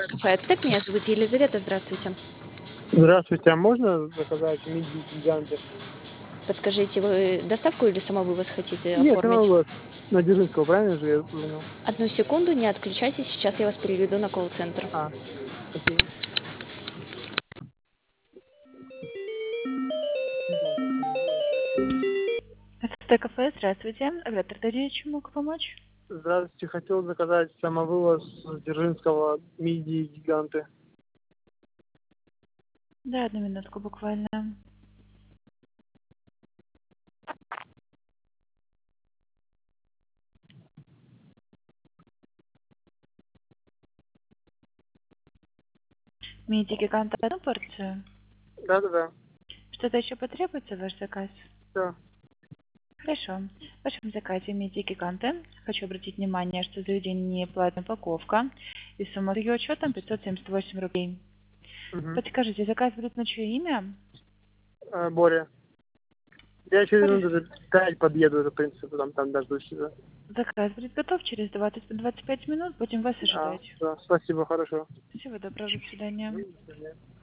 Кафе «Ацтек». Меня зовут Елизавета. Здравствуйте. Здравствуйте, а можно заказать мидии гиганты? Подскажите, вы доставку или самовывоз хотите Нет, ну оформить? вот, на Дзержинского, правильно же я понял? Одну секунду, не отключайтесь, сейчас я вас переведу на колл-центр. Спасибо. СТ кафе, здравствуйте. Оператор Дарья, чем могу помочь? Здравствуйте, хотел заказать самовывоз с Дзержинского мидии гиганты. Да, одну минутку буквально. Миди гиганта одну порцию. Да-да-да, Что-то еще потребуется в ваш заказ? все. Хорошо. В вашем заказе миди гиганты. Хочу обратить внимание, что заведение платная упаковка. И сумма с ее учетом 578 рублей. Угу. Подскажите, заказ будет на чье имя? Боря. Я через Борис. минут 5 подъеду, в принципе, там дождусь тебя. Заказ будет готов через 20-25 минут. Будем вас ожидать. Да, спасибо, хорошо. Всего доброго, до свидания. До свидания.